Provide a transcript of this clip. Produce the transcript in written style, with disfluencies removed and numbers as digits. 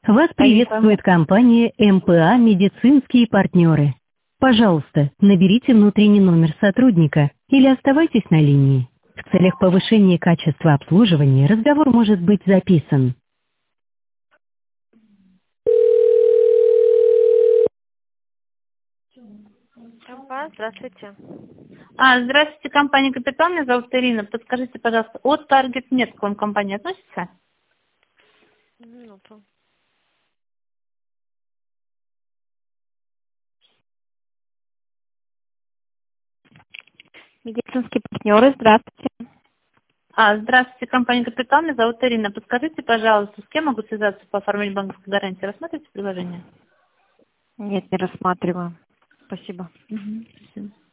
Вас приветствует компания МПА «Медицинские партнеры». Пожалуйста, наберите внутренний номер сотрудника или оставайтесь на линии. В целях повышения качества обслуживания разговор может быть записан. МПА, здравствуйте. Здравствуйте, компания «Капитал». Меня зовут Ирина. Подскажите, пожалуйста, от Target Med к вам компания относится? Минуту. Медицинские партнеры, здравствуйте. Здравствуйте, компания «Капитал». Меня зовут Ирина. Подскажите, пожалуйста, с кем могу связаться по оформлению банковской гарантии? Рассматриваете предложение? Нет, не рассматриваю. Спасибо. Спасибо.